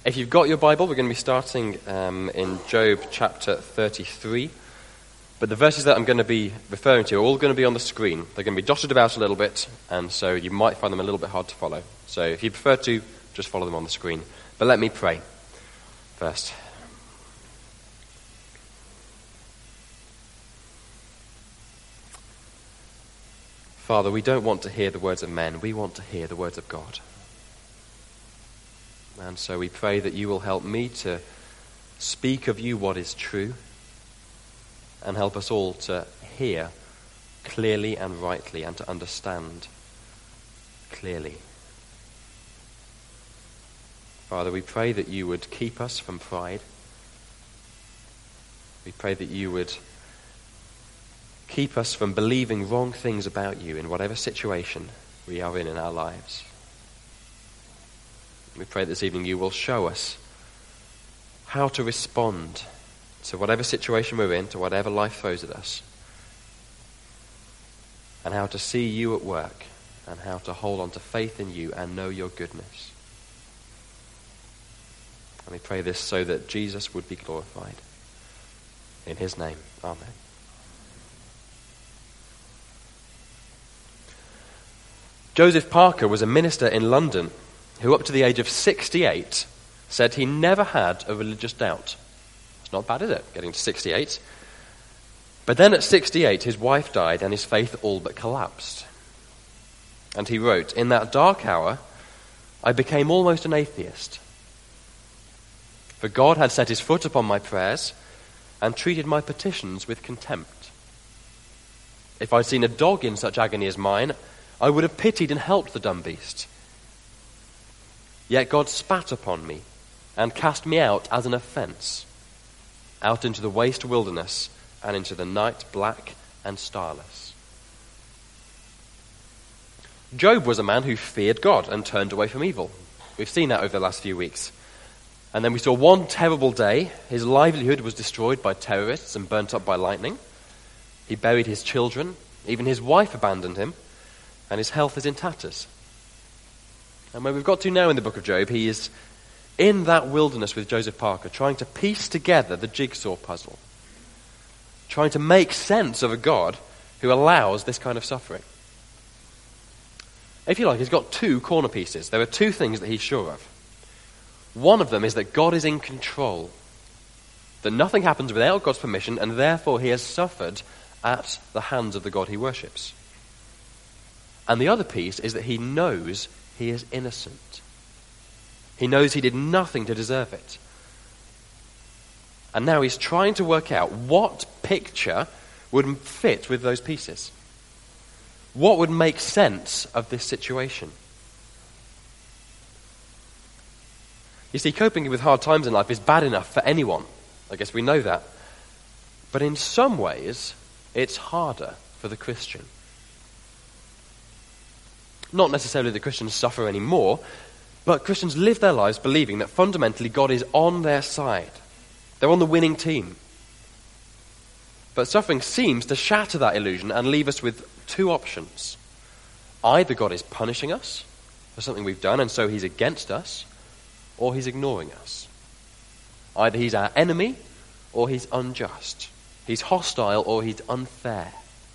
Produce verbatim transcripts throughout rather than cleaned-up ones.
If you've got your Bible, we're going to be starting um, in Job chapter thirty-three. But the verses that I'm going to be referring to are all going to be on the screen. They're going to be dotted about a little bit, and so you might find them a little bit hard to follow. So if you prefer to, just follow them on the screen. But let me pray first. Father, we don't want to hear the words of men. We want to hear the words of God. And so we pray that you will help me to speak of you what is true, and help us all to hear clearly and rightly, and to understand clearly. Father, we pray that you would keep us from pride. We pray that you would keep us from believing wrong things about you in whatever situation we are in in our lives. We pray this evening you will show us how to respond to whatever situation we're in, to whatever life throws at us, and how to see you at work, and how to hold on to faith in you and know your goodness. And we pray this so that Jesus would be glorified. In his name, amen. Joseph Parker was a minister in London who, up to the age of sixty-eight, said he never had a religious doubt. It's not bad, is it, getting to sixty-eight? But then at sixty-eight, his wife died and his faith all but collapsed. And he wrote, "In that dark hour, I became almost an atheist. For God had set his foot upon my prayers and treated my petitions with contempt. If I'd seen a dog in such agony as mine, I would have pitied and helped the dumb beast. Yet God spat upon me and cast me out as an offense, out into the waste wilderness and into the night black and starless." Job was a man who feared God and turned away from evil. We've seen that over the last few weeks. And then we saw one terrible day, his livelihood was destroyed by terrorists and burnt up by lightning. He buried his children, even his wife abandoned him, and his health is in tatters. And where we've got to now in the book of Job, he is in that wilderness with Joseph Parker, trying to piece together the jigsaw puzzle, trying to make sense of a God who allows this kind of suffering. If you like, he's got two corner pieces. There are two things that he's sure of. One of them is that God is in control, that nothing happens without God's permission, and therefore he has suffered at the hands of the God he worships. And the other piece is that he knows he is innocent. He knows he did nothing to deserve it. And now he's trying to work out what picture would fit with those pieces. What would make sense of this situation? You see, coping with hard times in life is bad enough for anyone. I guess we know that. But in some ways, it's harder for the Christian. Not necessarily that Christians suffer any more, but Christians live their lives believing that fundamentally God is on their side. They're on the winning team. But suffering seems to shatter that illusion and leave us with two options. Either God is punishing us for something we've done, and so he's against us, or he's ignoring us. Either he's our enemy, or he's unjust. He's hostile, or he's unfair.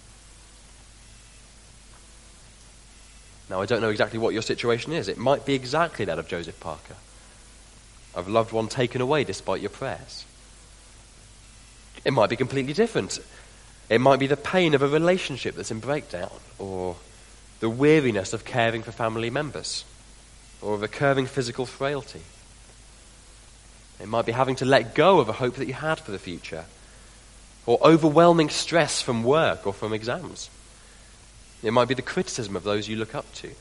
Now, I don't know exactly what your situation is. It might be exactly that of Joseph Parker, of a loved one taken away despite your prayers. It might be completely different. It might be the pain of a relationship that's in breakdown, or the weariness of caring for family members, or a recurring physical frailty. It might be having to let go of a hope that you had for the future, or overwhelming stress from work or from exams. It might be the criticism of those you look up to.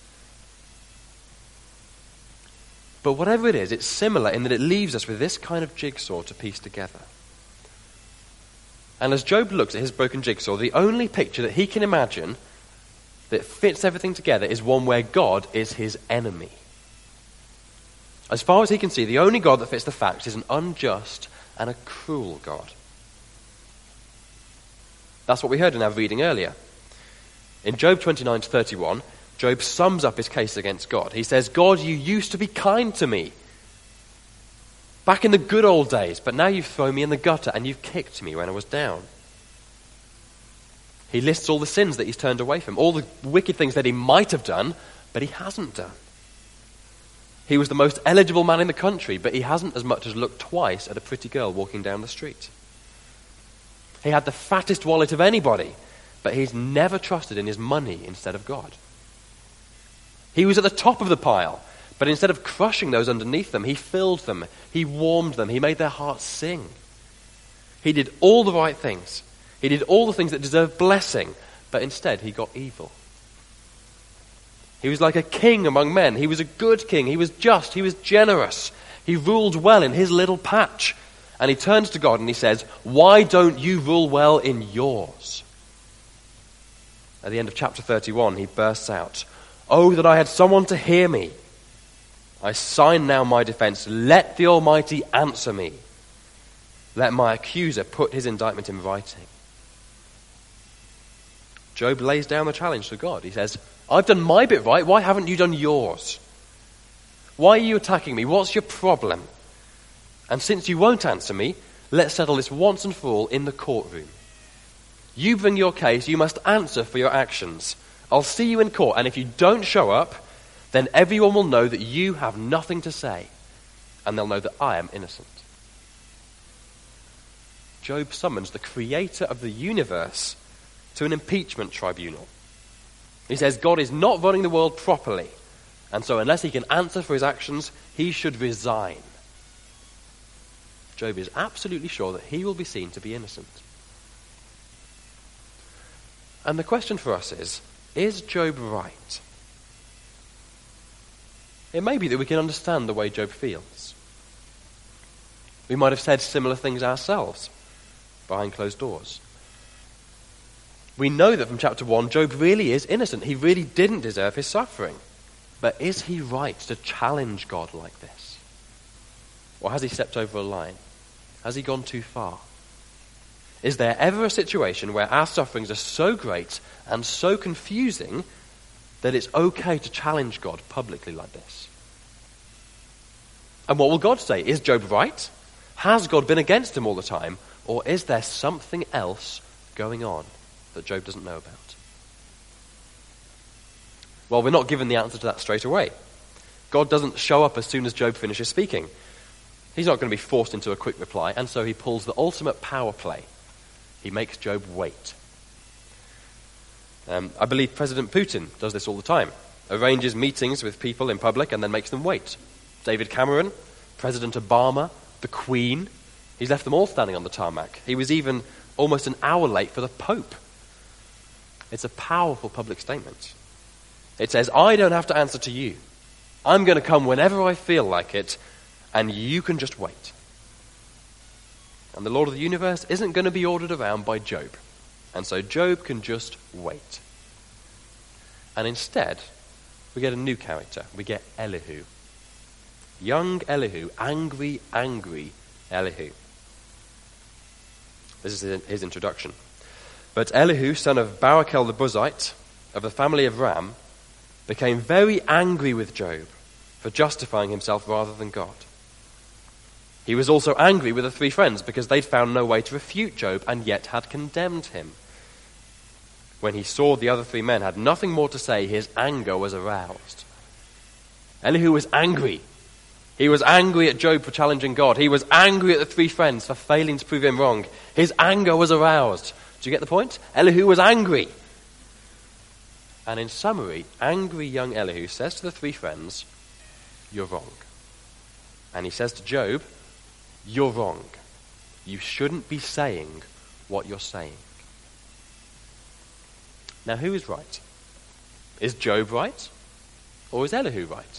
But whatever it is, it's similar in that it leaves us with this kind of jigsaw to piece together. And as Job looks at his broken jigsaw, the only picture that he can imagine that fits everything together is one where God is his enemy. As far as he can see, the only God that fits the facts is an unjust and a cruel God. That's what we heard in our reading earlier. In Job twenty-nine to thirty-one, Job sums up his case against God. He says, "God, you used to be kind to me, Back in the good old days, but now you've thrown me in the gutter and you've kicked me when I was down. He lists all the sins that he's turned away from, all the wicked things that he might have done, but he hasn't done. He was the most eligible man in the country, but he hasn't as much as looked twice at a pretty girl walking down the street. He had the fattest wallet of anybody, but he's never trusted in his money instead of God. He was at the top of the pile, but instead of crushing those underneath them, he filled them, he warmed them, he made their hearts sing. He did all the right things. He did all the things that deserve blessing, but instead he got evil. He was like a king among men. He was a good king. He was just. He was generous. He ruled well in his little patch. And he turns to God and he says, "Why don't you rule well in yours?" At the end of chapter thirty-one, he bursts out, "Oh, that I had someone to hear me. I sign now my defense. Let the Almighty answer me. Let my accuser put his indictment in writing." Job lays down the challenge to God. He says, "I've done my bit right. Why haven't you done yours? Why are you attacking me? What's your problem? And since you won't answer me, let's settle this once and for all in the courtroom. You bring your case. You must answer for your actions. I'll see you in court, and if you don't show up, then everyone will know that you have nothing to say, and they'll know that I am innocent." Job summons the creator of the universe to an impeachment tribunal. He says God is not running the world properly, and so unless he can answer for his actions, he should resign. Job is absolutely sure that he will be seen to be innocent. And the question for us is, is Job right? It may be that we can understand the way Job feels. We might have said similar things ourselves behind closed doors. We know that from chapter one, Job really is innocent. He really didn't deserve his suffering. But is he right to challenge God like this? Or has he stepped over a line? Has he gone too far? Is there ever a situation where our sufferings are so great and so confusing that it's okay to challenge God publicly like this? And what will God say? Is Job right? Has God been against him all the time? Or is there something else going on that Job doesn't know about? Well, we're not given the answer to that straight away. God doesn't show up as soon as Job finishes speaking. He's not going to be forced into a quick reply, and so he pulls the ultimate power play. He makes Job wait. Um, I believe President Putin does this all the time. Arranges meetings with people in public and then makes them wait. David Cameron, President Obama, the Queen. He's left them all standing on the tarmac. He was even almost an hour late for the Pope. It's a powerful public statement. It says, I don't have to answer to you. I'm going to come whenever I feel like it, and you can just wait. And the Lord of the universe isn't going to be ordered around by Job. And so Job can just wait. And instead, we get a new character. We get Elihu. Young Elihu, angry, angry Elihu. This is his introduction. But Elihu, son of Barachel the Buzite, of the family of Ram, became very angry with Job for justifying himself rather than God. He was also angry with the three friends because they'd found no way to refute Job and yet had condemned him. When he saw the other three men had nothing more to say, his anger was aroused. Elihu was angry. He was angry at Job for challenging God. He was angry at the three friends for failing to prove him wrong. His anger was aroused. Do you get the point? Elihu was angry. And in summary, angry young Elihu says to the three friends, you're wrong. And he says to Job, you're wrong. You shouldn't be saying what you're saying. Now, who is right? Is Job right? Or is Elihu right?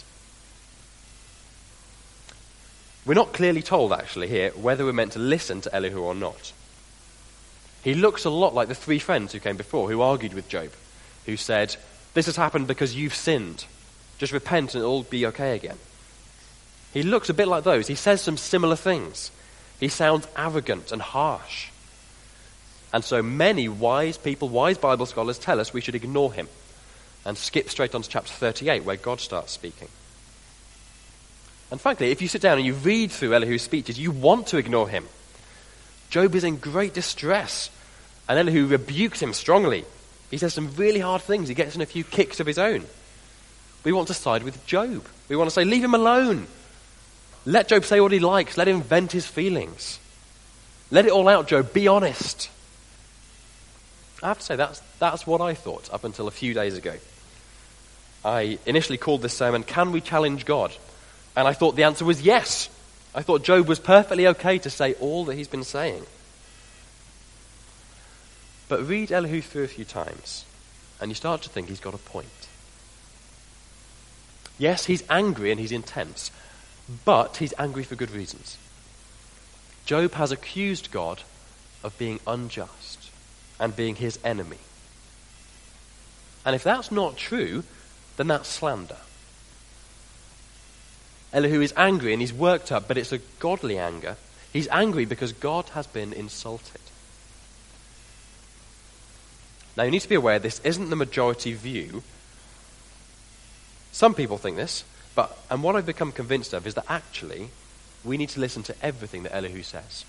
We're not clearly told, actually, here, whether we're meant to listen to Elihu or not. He looks a lot like the three friends who came before, who argued with Job, who said, this has happened because you've sinned. Just repent and it'll be okay again. He looks a bit like those. He says some similar things. He sounds arrogant and harsh. And so many wise people, wise Bible scholars tell us we should ignore him and skip straight on to chapter thirty-eight where God starts speaking. And frankly, if you sit down and you read through Elihu's speeches, you want to ignore him. Job is in great distress, and Elihu rebukes him strongly. He says some really hard things. He gets in a few kicks of his own. We want to side with Job. We want to say, leave him alone. Let Job say what he likes. Let him vent his feelings. Let it all out, Job. Be honest. I have to say, that's, that's what I thought up until a few days ago. I initially called this sermon, Can We Challenge God? And I thought the answer was yes. I thought Job was perfectly okay to say all that he's been saying. But read Elihu through a few times, and you start to think he's got a point. Yes, he's angry and he's intense, but he's angry for good reasons. Job has accused God of being unjust and being his enemy. And if that's not true, then that's slander. Elihu is angry and he's worked up, but it's a godly anger. He's angry because God has been insulted. Now you need to be aware this isn't the majority view. Some people think this, but and what I've become convinced of is that actually we need to listen to everything that Elihu says.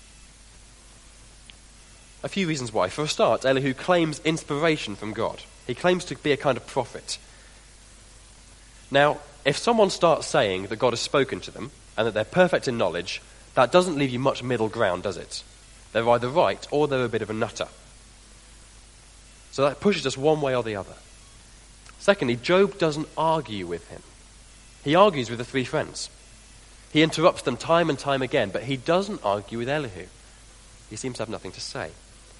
A few reasons why. For a start, Elihu claims inspiration from God. He claims to be a kind of prophet. Now, if someone starts saying that God has spoken to them and that they're perfect in knowledge, that doesn't leave you much middle ground, does it? They're either right or they're a bit of a nutter. So that pushes us one way or the other. Secondly, Job doesn't argue with him. He argues with the three friends. He interrupts them time and time again, but he doesn't argue with Elihu. He seems to have nothing to say.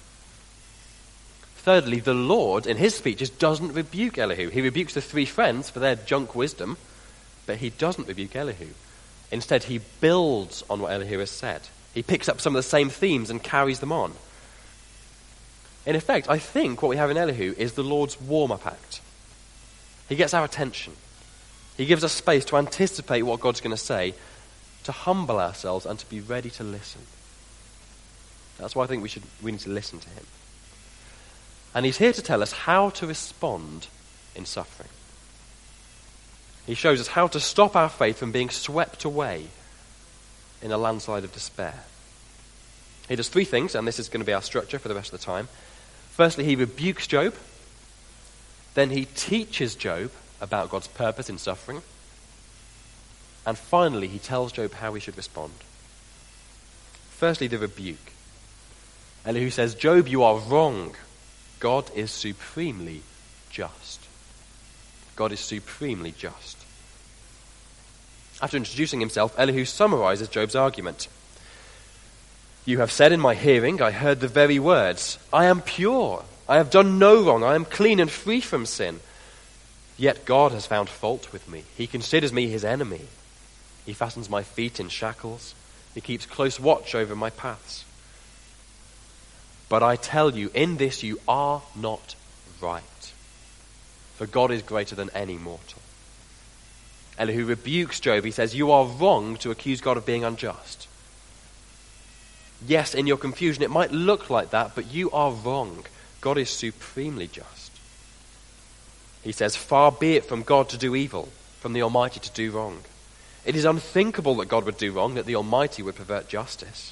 Thirdly, the Lord, in his speeches, doesn't rebuke Elihu. He rebukes the three friends for their junk wisdom, but he doesn't rebuke Elihu. Instead, he builds on what Elihu has said. He picks up some of the same themes and carries them on. In effect, I think what we have in Elihu is the Lord's warm-up act. He gets our attention. He gives us space to anticipate what God's going to say, to humble ourselves and to be ready to listen. That's why I think we should we need to listen to him. And he's here to tell us how to respond in suffering. He shows us how to stop our faith from being swept away in a landslide of despair. He does three things, and this is going to be our structure for the rest of the time. Firstly, he rebukes Job. Then he teaches Job about God's purpose in suffering. And finally, he tells Job how he should respond. Firstly, the rebuke. Elihu says, Job, you are wrong. God is supremely just. God is supremely just. After introducing himself, Elihu summarizes Job's argument. You have said in my hearing, I heard the very words, I am pure. I have done no wrong. I am clean and free from sin. Yet God has found fault with me. He considers me his enemy. He fastens my feet in shackles. He keeps close watch over my paths. But I tell you, in this you are not right. For God is greater than any mortal. Elihu rebukes Job. He says, you are wrong to accuse God of being unjust. Yes, in your confusion it might look like that, but you are wrong. God is supremely just. He says, far be it from God to do evil, from the Almighty to do wrong. It is unthinkable that God would do wrong, that the Almighty would pervert justice.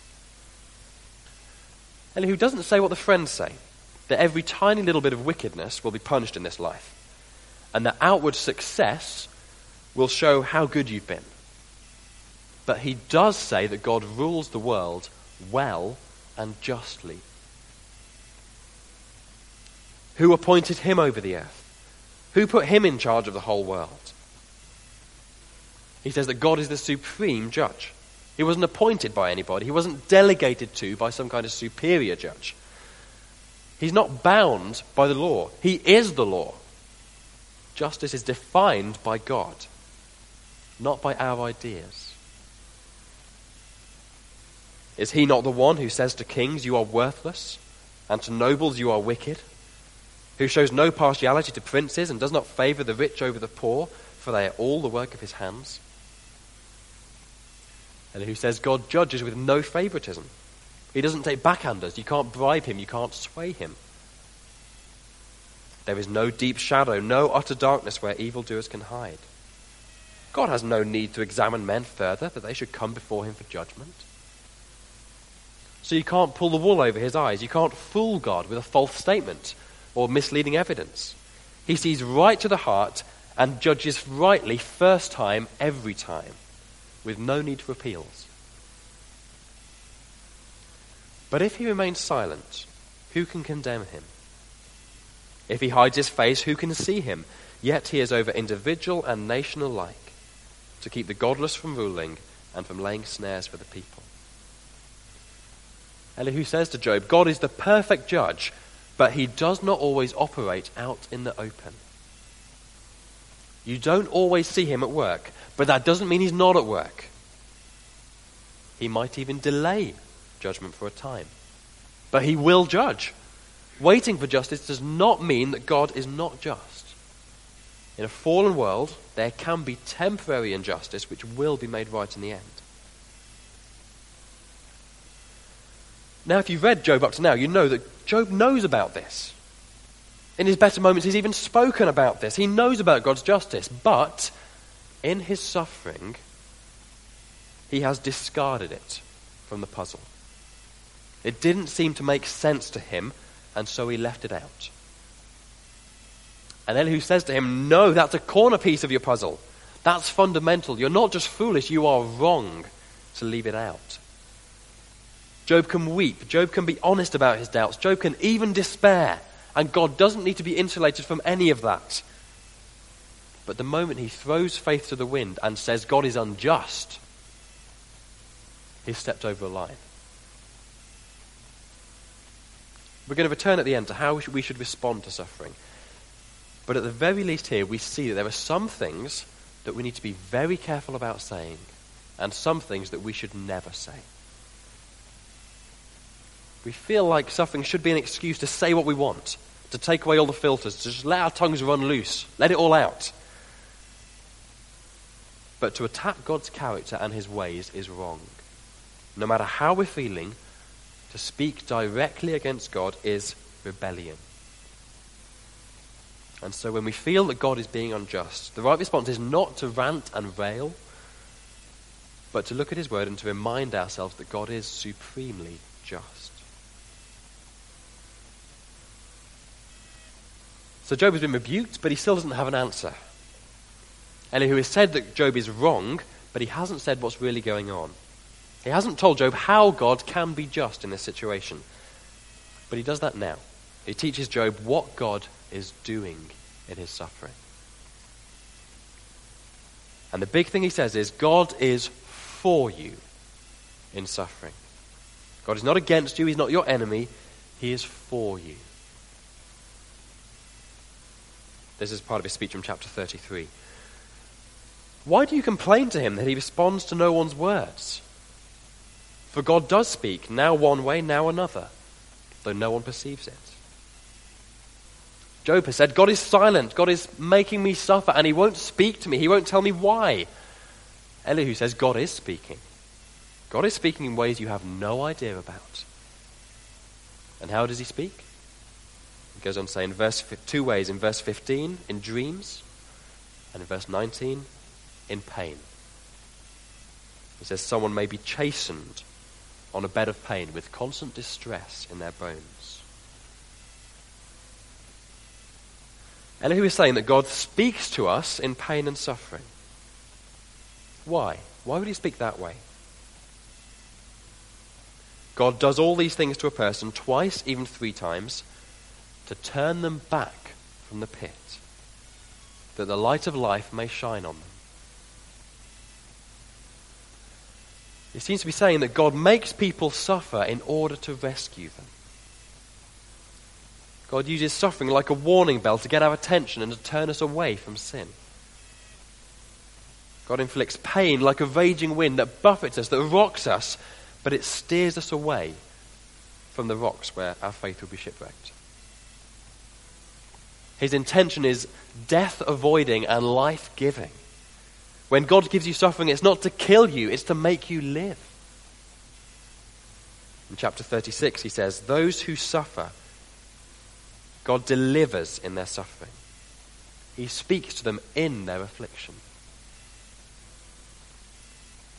Elihu doesn't say what the friends say, that every tiny little bit of wickedness will be punished in this life, and that outward success will show how good you've been. But he does say that God rules the world well and justly. Who appointed him over the earth? Who put him in charge of the whole world? He says that God is the supreme judge. He wasn't appointed by anybody. He wasn't delegated to by some kind of superior judge. He's not bound by the law. He is the law. Justice is defined by God, not by our ideas. Is he not the one who says to kings, you are worthless, and to nobles, you are wicked? Who shows no partiality to princes and does not favor the rich over the poor, for they are all the work of his hands? And who says God judges with no favoritism. He doesn't take backhanders. You can't bribe him. You can't sway him. There is no deep shadow, no utter darkness where evildoers can hide. God has no need to examine men further, that they should come before him for judgment. So you can't pull the wool over his eyes. You can't fool God with a false statement or misleading evidence. He sees right to the heart and judges rightly first time, every time, with no need for appeals. But if he remains silent, who can condemn him? If he hides his face, who can see him? Yet he is over individual and nation alike, to keep the godless from ruling and from laying snares for the people. Elihu says to Job, God is the perfect judge, but he does not always operate out in the open. You don't always see him at work, but that doesn't mean he's not at work. He might even delay judgment for a time, but he will judge. Waiting for justice does not mean that God is not just. In a fallen world, there can be temporary injustice which will be made right in the end. Now, if you've read Job up to now, you know that Job knows about this. In his better moments, he's even spoken about this. He knows about God's justice, but in his suffering, he has discarded it from the puzzle. It didn't seem to make sense to him, and so he left it out. And Elihu says to him, no, that's a corner piece of your puzzle. That's fundamental. You're not just foolish, you are wrong to leave it out. Job can weep. Job can be honest about his doubts. Job can even despair. And God doesn't need to be insulated from any of that. But the moment he throws faith to the wind and says God is unjust, he's stepped over a line. We're going to return at the end to how we should respond to suffering. But at the very least here, we see that there are some things that we need to be very careful about saying, and some things that we should never say. We feel like suffering should be an excuse to say what we want, to take away all the filters, to just let our tongues run loose, let it all out. But to attack God's character and his ways is wrong. No matter how we're feeling, to speak directly against God is rebellion. And so when we feel that God is being unjust, the right response is not to rant and rail, but to look at his word and to remind ourselves that God is supremely just. So Job has been rebuked, but he still doesn't have an answer. Elihu has said that Job is wrong, but he hasn't said what's really going on. He hasn't told Job how God can be just in this situation. But he does that now. He teaches Job what God is doing in his suffering. And the big thing he says is, God is for you in suffering. God is not against you, he's not your enemy, he is for you. This is part of his speech from chapter thirty-three. Why do you complain to him that he responds to no one's words? For God does speak, now one way, now another, though no one perceives it. Job has said, God is silent, God is making me suffer, and he won't speak to me, he won't tell me why. Elihu says, God is speaking. God is speaking in ways you have no idea about. And how does he speak? He goes on to say in verse two ways, in verse fifteen, in dreams, and in verse nineteen, in pain. He says someone may be chastened on a bed of pain with constant distress in their bones. Elihu is saying that God speaks to us in pain and suffering. Why? Why would he speak that way? God does all these things to a person twice, even three times, to turn them back from the pit, that the light of life may shine on them. He seems to be saying that God makes people suffer in order to rescue them. God uses suffering like a warning bell to get our attention and to turn us away from sin. God inflicts pain like a raging wind that buffets us, that rocks us, but it steers us away from the rocks where our faith will be shipwrecked. His intention is death-avoiding and life-giving. When God gives you suffering, it's not to kill you, it's to make you live. In chapter thirty-six, he says, those who suffer, God delivers in their suffering. He speaks to them in their affliction.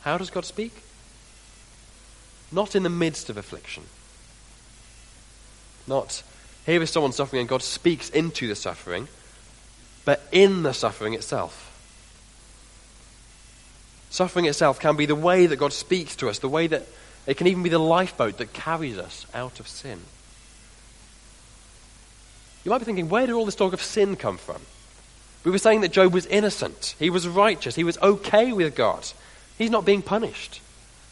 How does God speak? Not in the midst of affliction. Not, here is someone suffering and God speaks into the suffering, but in the suffering itself. Suffering itself can be the way that God speaks to us, the way that it can even be the lifeboat that carries us out of sin. You might be thinking, where did all this talk of sin come from? We were saying that Job was innocent. He was righteous. He was okay with God. He's not being punished.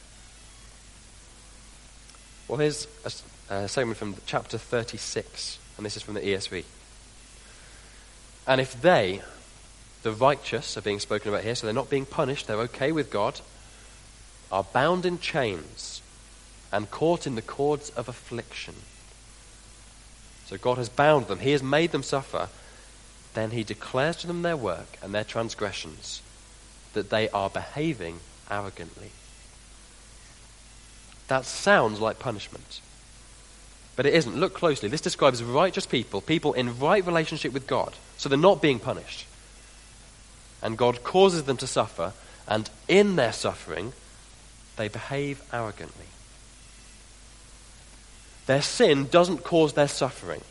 Well, here's a, a segment from chapter thirty-six, and this is from the E S V. And if they, the righteous, are being spoken about here, so they're not being punished, they're okay with God, are bound in chains and caught in the cords of affliction. So God has bound them, he has made them suffer, then he declares to them their work and their transgressions, that they are behaving arrogantly. That sounds like punishment, but it isn't. Look closely. This describes righteous people, people in right relationship with God, so they're not being punished. And God causes them to suffer, and in their suffering, they behave arrogantly. Their sin doesn't cause their suffering.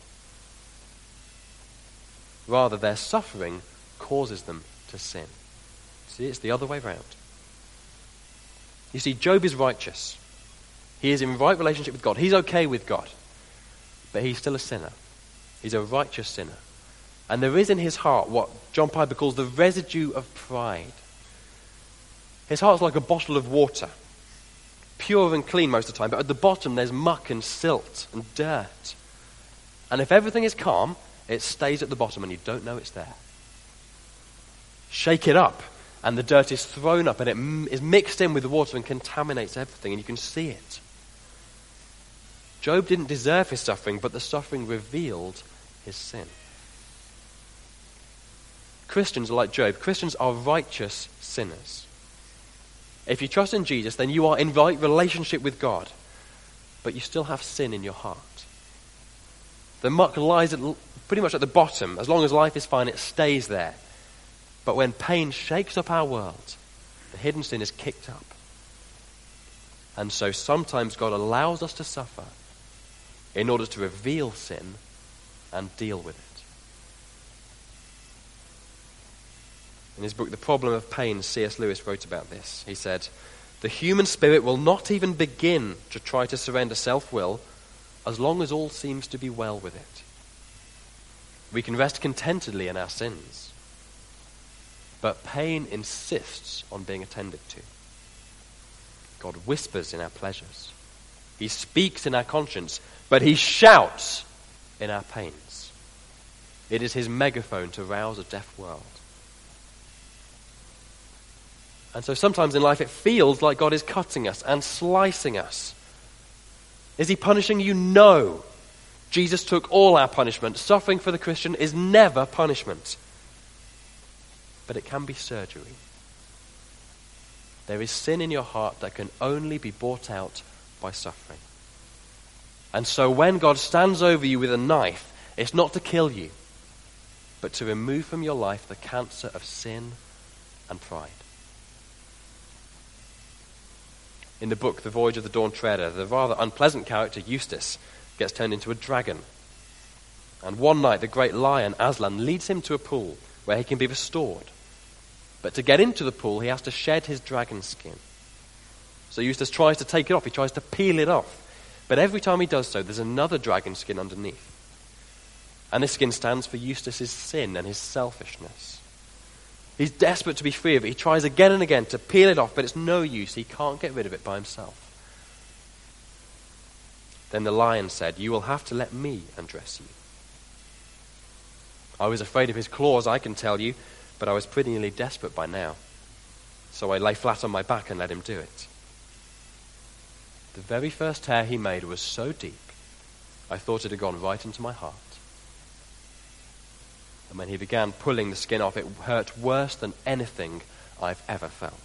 Rather, their suffering causes them to sin. See, it's the other way round. You see, Job is righteous. He is in right relationship with God. He's okay with God. But he's still a sinner. He's a righteous sinner. And there is in his heart what John Piper calls the residue of pride. His heart's like a bottle of water. Pure and clean most of the time, but at the bottom there's muck and silt and dirt. And if everything is calm, it stays at the bottom and you don't know it's there. Shake it up and the dirt is thrown up and it m- is mixed in with the water and contaminates everything, and you can see it. Job didn't deserve his suffering, but the suffering revealed his sin. Christians are like Job. Christians are righteous sinners. If you trust in Jesus, then you are in right relationship with God, but you still have sin in your heart. The muck lies at, pretty much at the bottom. As long as life is fine, it stays there. But when pain shakes up our world, the hidden sin is kicked up. And so sometimes God allows us to suffer in order to reveal sin and deal with it. In his book, The Problem of Pain, C S Lewis wrote about this. He said, "The human spirit will not even begin to try to surrender self-will as long as all seems to be well with it. We can rest contentedly in our sins. But pain insists on being attended to. God whispers in our pleasures. He speaks in our conscience, but he shouts in our pains. It is his megaphone to rouse a deaf world." And so sometimes in life it feels like God is cutting us and slicing us. Is he punishing you? No. Jesus took all our punishment. Suffering for the Christian is never punishment. But it can be surgery. There is sin in your heart that can only be brought out by suffering. And so when God stands over you with a knife, it's not to kill you, but to remove from your life the cancer of sin and pride. In the book, The Voyage of the Dawn Treader, the rather unpleasant character Eustace gets turned into a dragon. And one night, the great lion Aslan leads him to a pool where he can be restored. But to get into the pool, he has to shed his dragon skin. So Eustace tries to take it off. He tries to peel it off. But every time he does so, there's another dragon skin underneath. And this skin stands for Eustace's sin and his selfishness. He's desperate to be free of it. He tries again and again to peel it off, but it's no use. He can't get rid of it by himself. Then the lion said, "You will have to let me undress you." I was afraid of his claws, I can tell you, but I was pretty nearly desperate by now. So I lay flat on my back and let him do it. The very first tear he made was so deep, I thought it had gone right into my heart. And when he began pulling the skin off, it hurt worse than anything I've ever felt.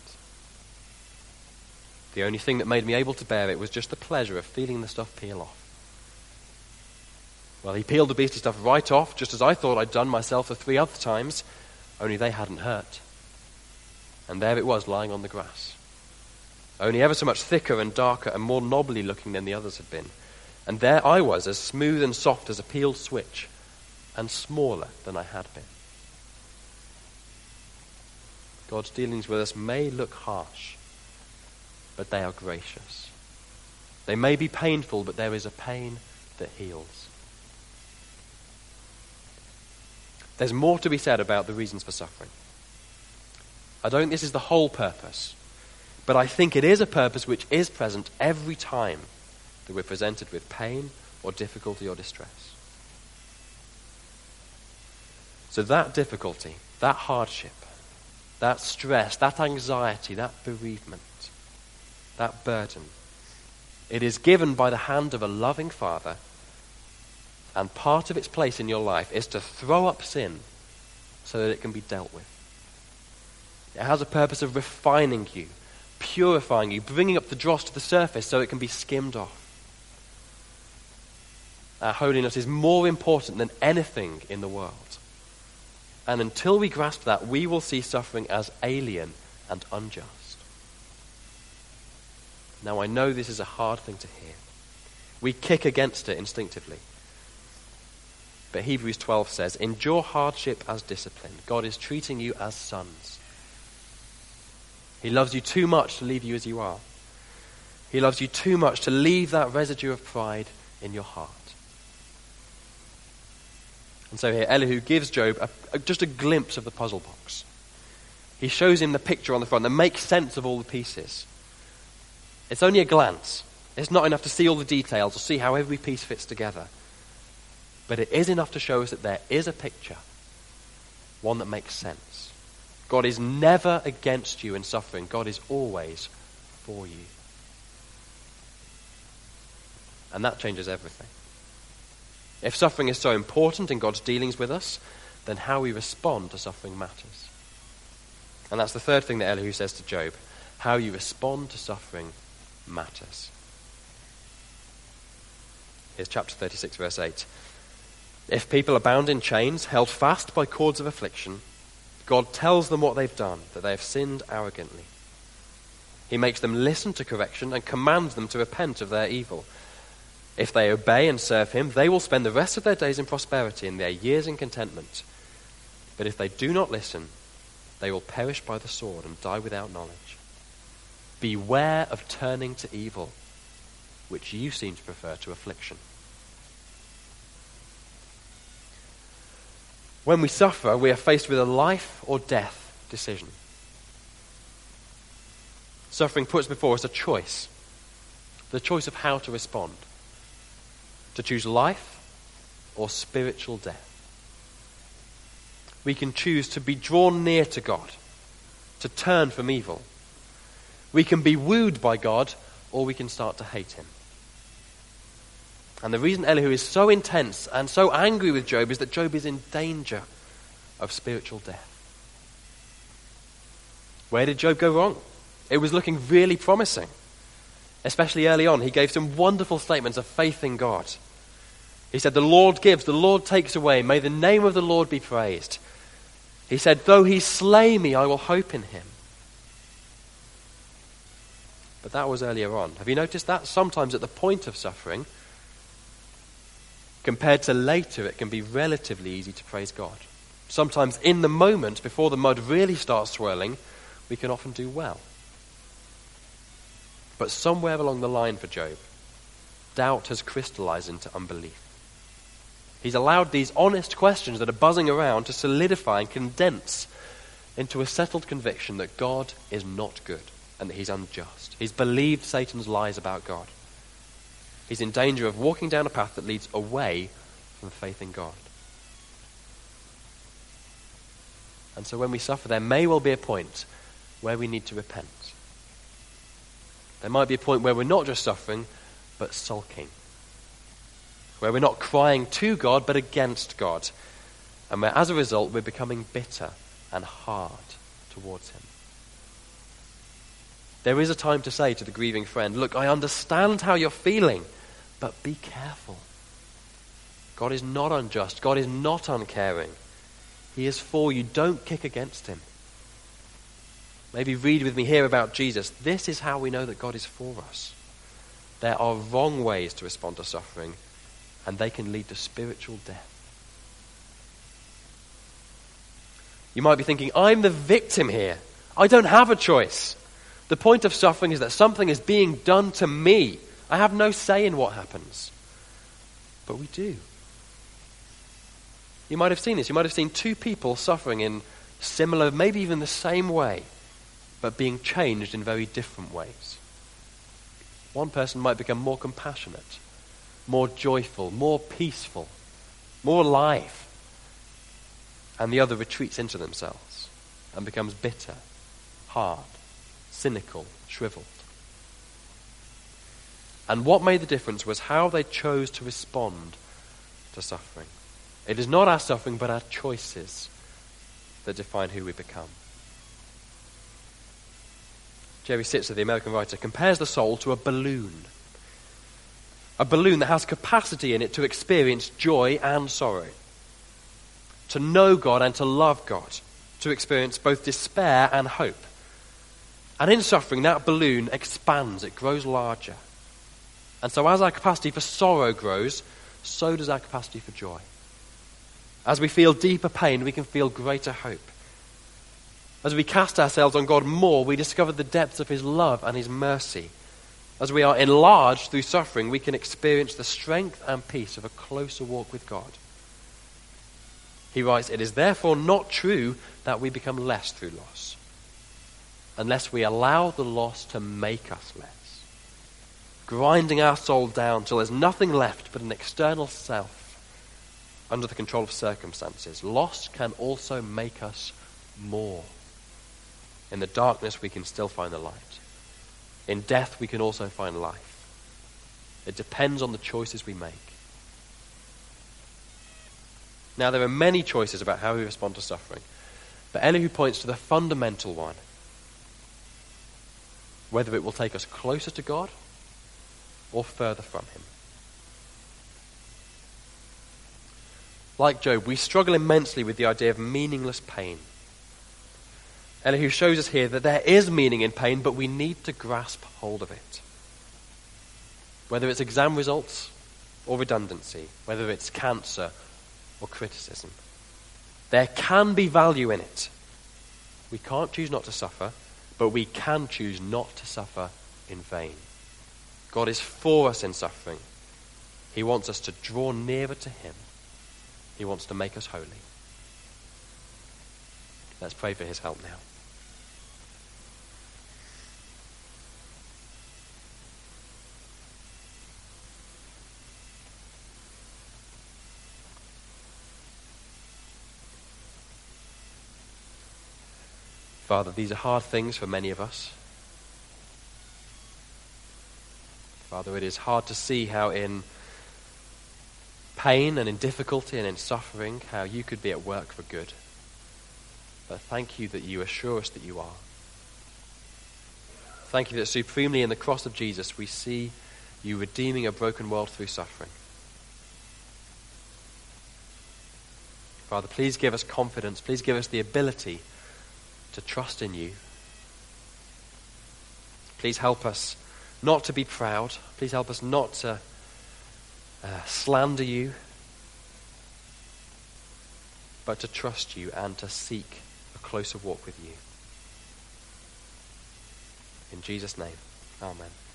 The only thing that made me able to bear it was just the pleasure of feeling the stuff peel off. Well, he peeled the beastly stuff right off, just as I thought I'd done myself the three other times, only they hadn't hurt. And there it was lying on the grass. only ever so much thicker and darker and more knobbly looking than the others had been. And there I was, as smooth and soft as a peeled switch, and smaller than I had been. God's dealings with us may look harsh, but they are gracious. They may be painful, but there is a pain that heals. There's more to be said about the reasons for suffering. I don't think this is the whole purpose, but I think it is a purpose which is present every time that we're presented with pain or difficulty or distress. So that difficulty, that hardship, that stress, that anxiety, that bereavement, that burden, it is given by the hand of a loving Father, and part of its place in your life is to throw up sin so that it can be dealt with. It has a purpose of refining you, purifying you, bringing up the dross to the surface so it can be skimmed off. Our holiness is more important than anything in the world. And until we grasp that, we will see suffering as alien and unjust. Now, I know this is a hard thing to hear. We kick against it instinctively. But Hebrews twelve says, endure hardship as discipline. God is treating you as sons. He loves you too much to leave you as you are. He loves you too much to leave that residue of pride in your heart. And so here, Elihu gives Job a, a, just a glimpse of the puzzle box. He shows him the picture on the front that makes sense of all the pieces. It's only a glance. It's not enough to see all the details or see how every piece fits together. But it is enough to show us that there is a picture, one that makes sense. God is never against you in suffering. God is always for you. And that changes everything. If suffering is so important in God's dealings with us, then how we respond to suffering matters. And that's the third thing that Elihu says to Job. How you respond to suffering matters. Here's chapter thirty-six, verse eight. If people are bound in chains, held fast by cords of affliction, God tells them what they've done, that they have sinned arrogantly. He makes them listen to correction and commands them to repent of their evil. If they obey and serve him, they will spend the rest of their days in prosperity and their years in contentment. But if they do not listen, they will perish by the sword and die without knowledge. Beware of turning to evil, which you seem to prefer to affliction. When we suffer, we are faced with a life or death decision. Suffering puts before us a choice, the choice of how to respond. To choose life or spiritual death. We can choose to be drawn near to God, to turn from evil. We can be wooed by God, or we can start to hate him. And the reason Elihu is so intense and so angry with Job is that Job is in danger of spiritual death. Where did Job go wrong? It was looking really promising. Especially early on, he gave some wonderful statements of faith in God. He said, the Lord gives, the Lord takes away. May the name of the Lord be praised. He said, though he slay me, I will hope in him. But that was earlier on. Have you noticed that? Sometimes at the point of suffering, compared to later, it can be relatively easy to praise God. Sometimes in the moment, before the mud really starts swirling, we can often do well. But somewhere along the line for Job, doubt has crystallized into unbelief. He's allowed these honest questions that are buzzing around to solidify and condense into a settled conviction that God is not good and that he's unjust. He's believed Satan's lies about God. He's in danger of walking down a path that leads away from faith in God. And so when we suffer, there may well be a point where we need to repent. There might be a point where we're not just suffering, but sulking. Where we're not crying to God, but against God. And where, as a result, we're becoming bitter and hard towards him. There is a time to say to the grieving friend, look, I understand how you're feeling, but be careful. God is not unjust. God is not uncaring. He is for you. Don't kick against him. Maybe read with me here about Jesus. This is how we know that God is for us. There are wrong ways to respond to suffering, and they can lead to spiritual death. You might be thinking, I'm the victim here. I don't have a choice. The point of suffering is that something is being done to me. I have no say in what happens. But we do. You might have seen this. You might have seen two people suffering in similar, maybe even the same way, but being changed in very different ways. One person might become more compassionate, more joyful, more peaceful, more alive. And the other retreats into themselves and becomes bitter, hard, cynical, shriveled. And what made the difference was how they chose to respond to suffering. It is not our suffering, but our choices that define who we become. Jerry Sitzer, the American writer, compares the soul to a balloon. A balloon that has capacity in it to experience joy and sorrow, to know God and to love God, to experience both despair and hope. And in suffering, that balloon expands, it grows larger. And so as our capacity for sorrow grows, so does our capacity for joy. As we feel deeper pain, we can feel greater hope. As we cast ourselves on God more, we discover the depths of his love and his mercy. As we are enlarged through suffering, we can experience the strength and peace of a closer walk with God. He writes, it is therefore not true that we become less through loss, unless we allow the loss to make us less, grinding our soul down till there's nothing left but an external self under the control of circumstances. Loss can also make us more. In the darkness we can still find the light. In death we can also find life. It depends on the choices we make. Now there are many choices about how we respond to suffering, but Elihu points to the fundamental one. Whether it will take us closer to God or further from him. Like Job, we struggle immensely with the idea of meaningless pain. Elihu shows us here that there is meaning in pain, but we need to grasp hold of it. Whether it's exam results or redundancy, whether it's cancer or criticism, there can be value in it. We can't choose not to suffer, but we can choose not to suffer in vain. God is for us in suffering. He wants us to draw nearer to him. He wants to make us holy. Let's pray for his help now. Father, these are hard things for many of us. Father, it is hard to see how in pain and in difficulty and in suffering, how you could be at work for good. But thank you that you assure us that you are. Thank you that supremely in the cross of Jesus we see you redeeming a broken world through suffering. Father, please give us confidence. Please give us the ability to trust in you. Please help us not to be proud. Please help us not to uh, slander you, but to trust you and to seek a closer walk with you. In Jesus' name, amen.